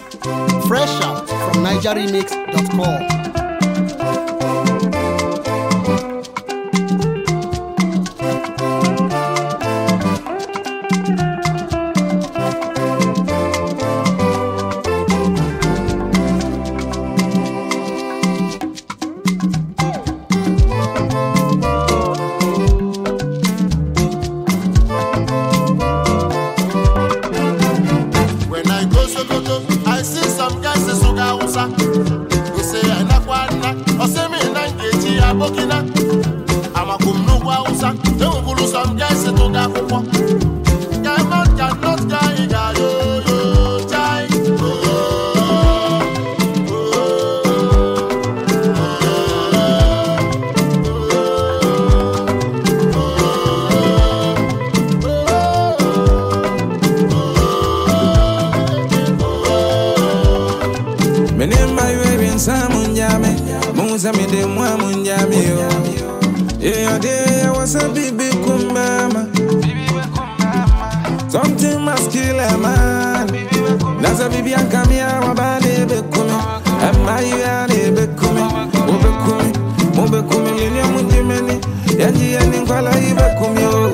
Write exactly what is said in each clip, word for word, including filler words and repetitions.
Fresh out from niger remix dot com. Me de moi munjami yo. Yeah, there was a baby kumbama. Something must kill a man. That's a baby and come here, my body be coming. And my yard be coming. Obe coming, obe coming, linya munjimeni. Yanji and Nicola ibe kumyo.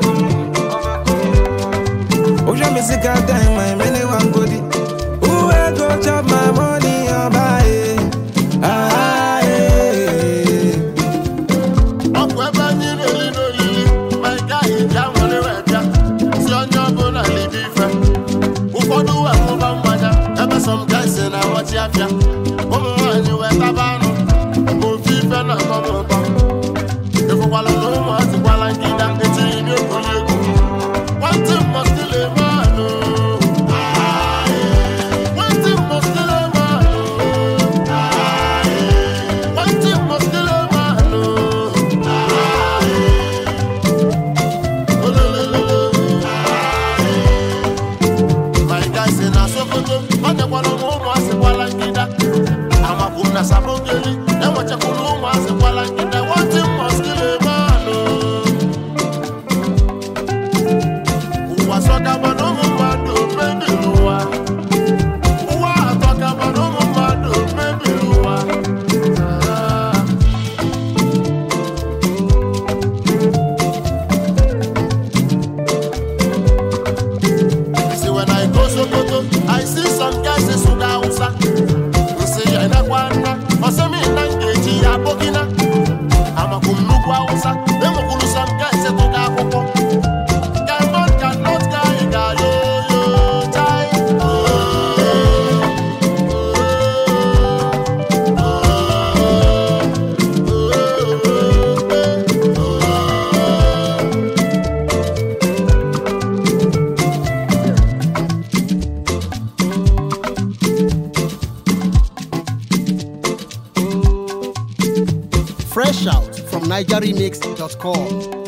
Oja misika time, my many one goodie. Who will go chop my money or buy it? Ah. Some guys in our watch after. Woman, you were Tabano. Who feel and come over. If you want to know what you want to get up the team, you go. One thing must kill a man. One thing must kill a man. One thing must kill a man. My guys in our Sokoto. I'm a woman, Sabogeli, and what you call was a while I get I want him must kill a man. Who was talking about no man to baby Lua? Who are talking about no man to baby Lua? See, when I go Sokoto, I see some guys in Sugausa. I'm a kumnukwa usa, demo kulusa mkese toka koko. Cannot, cannot, kaiga yo yo chai. Fresh out from niger remix dot com.